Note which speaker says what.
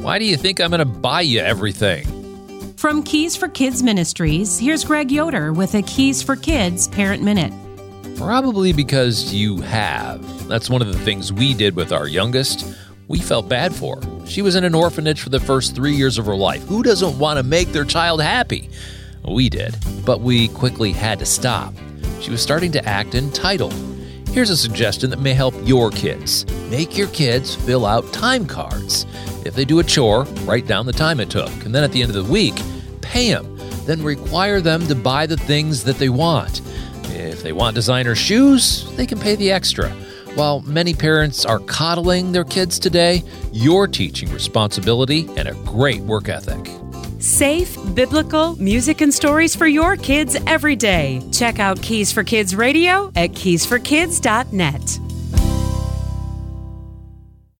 Speaker 1: Why do you think I'm going to buy you everything?
Speaker 2: From Keys for Kids Ministries, here's Greg Yoder with a Keys for Kids Parent Minute.
Speaker 1: Probably because you have. That's one of the things we did with our youngest. We felt bad for her. She was in an orphanage for the first 3 years of her life. Who doesn't want to make their child happy? We did, but we quickly had to stop. She was starting to act entitled. Here's a suggestion that may help your kids. Make your kids fill out time cards. If they do a chore, write down the time it took, and then at the end of the week, pay them. Then require them to buy the things that they want. If they want designer shoes, they can pay the extra. While many parents are coddling their kids today, you're teaching responsibility and a great work ethic.
Speaker 3: Safe, biblical music and stories for your kids every day. Check out Keys for Kids Radio at keysforkids.net.